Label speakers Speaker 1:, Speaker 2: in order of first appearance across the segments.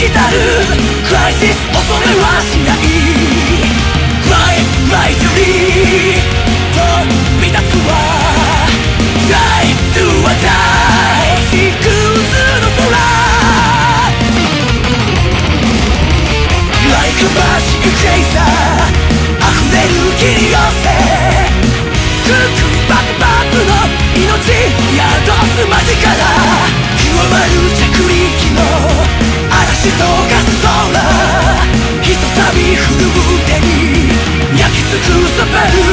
Speaker 1: 来たるクライシス恐れはしない Fly, fly to me 飛び立つわ Try to a die 星屑の空 Like a magic chaser 溢れる切り寄せクックバクバクの命宿す間近だ極まる着陸の嵐と化す空ひとたび振る腕に焼き尽くすベル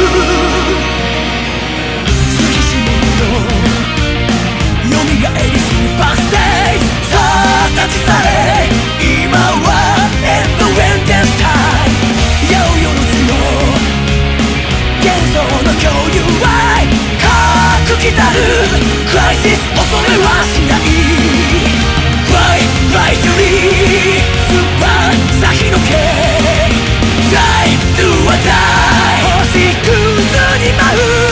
Speaker 1: 月しものよみがえりスーパーステージさあ立ち去れ今はエンドエンデンスタイム八百万の幻想の共有愛核来たるクライシス恐れはしない Fly, fly to me スーパー先のけ Try to a die 星屑に舞う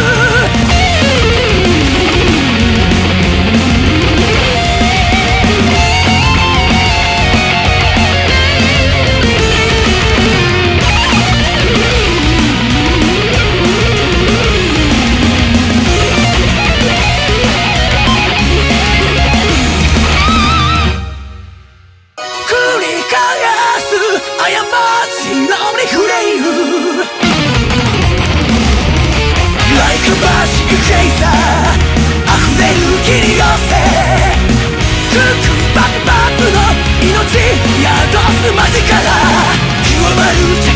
Speaker 1: 過ちのリフレイム Like a magic chaser 溢れる切り寄せクックバクバクの命宿す間近だ極まる